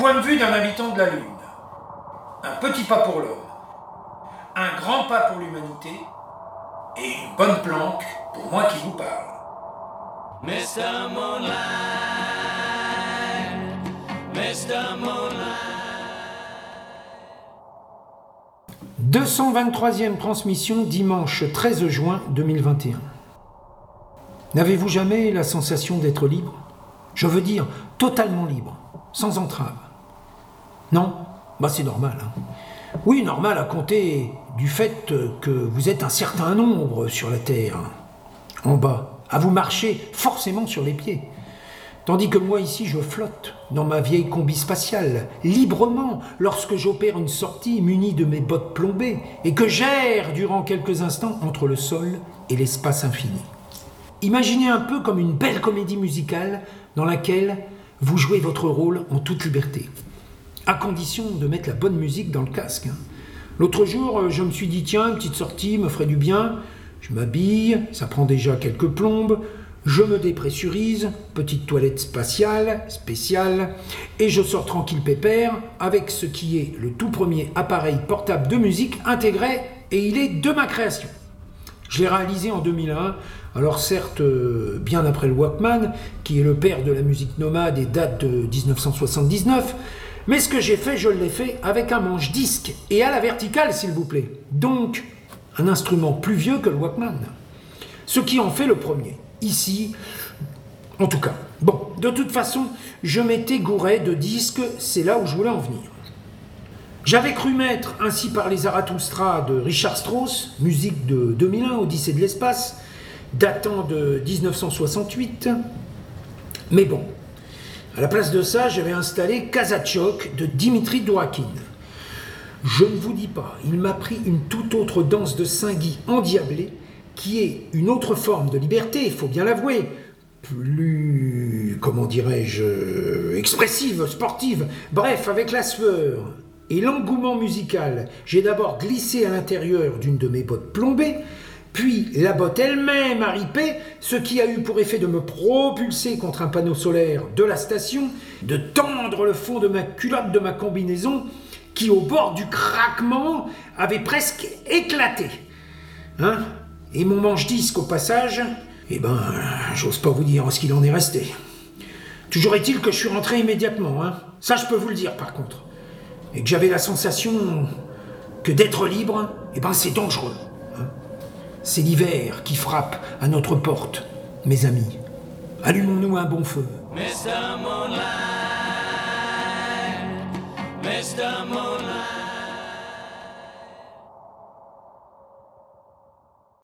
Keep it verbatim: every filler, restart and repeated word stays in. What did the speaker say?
point de vue d'un habitant de la Lune. Un petit pas pour l'homme, un grand pas pour l'humanité, et une bonne planque pour moi qui vous parle. mister Moonlight, mister Moonlight. deux cent vingt-troisième transmission, dimanche treize juin deux mille vingt et un. N'avez-vous jamais la sensation d'être libre ? Je veux dire, totalement libre, sans entrave. Non ? Bah c'est normal. Hein. Oui, normal à compter du fait que vous êtes un certain nombre sur la Terre, en bas, à vous marcher forcément sur les pieds. Tandis que moi ici, je flotte dans ma vieille combi spatiale, librement, lorsque j'opère une sortie munie de mes bottes plombées et que j'erre durant quelques instants entre le sol et l'espace infini. Imaginez un peu comme une belle comédie musicale dans laquelle vous jouez votre rôle en toute liberté, à condition de mettre la bonne musique dans le casque. L'autre jour, je me suis dit, tiens, une petite sortie me ferait du bien, je m'habille, ça prend déjà quelques plombes, je me dépressurise, petite toilette spatiale, spéciale, et je sors tranquille pépère avec ce qui est le tout premier appareil portable de musique intégré, et il est de ma création. Je l'ai réalisé en deux mille un, alors certes euh, bien après le Walkman, qui est le père de la musique nomade et date de dix-neuf cent soixante-dix-neuf, mais ce que j'ai fait, je l'ai fait avec un manche-disque, et à la verticale s'il vous plaît. Donc, un instrument plus vieux que le Walkman. Ce qui en fait le premier. Ici, en tout cas. Bon, de toute façon, je m'étais gouré de disques, c'est là où je voulais en venir. J'avais cru mettre Ainsi parlait Zarathustra de Richard Strauss, musique de deux mille un, Odyssée de l'espace, datant de dix-neuf cent soixante-huit. Mais bon, à la place de ça, j'avais installé Kazachok de Dimitri Dourakine. Je ne vous dis pas, il m'a pris une toute autre danse de Saint-Guy endiablée, qui est une autre forme de liberté, il faut bien l'avouer, plus, comment dirais-je, expressive, sportive, bref, avec la sueur et l'engouement musical, j'ai d'abord glissé à l'intérieur d'une de mes bottes plombées, puis la botte elle-même a ripé, ce qui a eu pour effet de me propulser contre un panneau solaire de la station, de tendre le fond de ma culotte de ma combinaison, qui au bord du craquement avait presque éclaté. Hein ? Et mon manche-disque au passage, eh ben, j'ose pas vous dire ce qu'il en est resté. Toujours est-il que je suis rentré immédiatement, hein. Ça je peux vous le dire par contre. Et que j'avais la sensation que d'être libre, eh ben c'est dangereux. Hein. C'est l'hiver qui frappe à notre porte, mes amis. Allumons-nous un bon feu. mister Moonlight, mister Moonlight.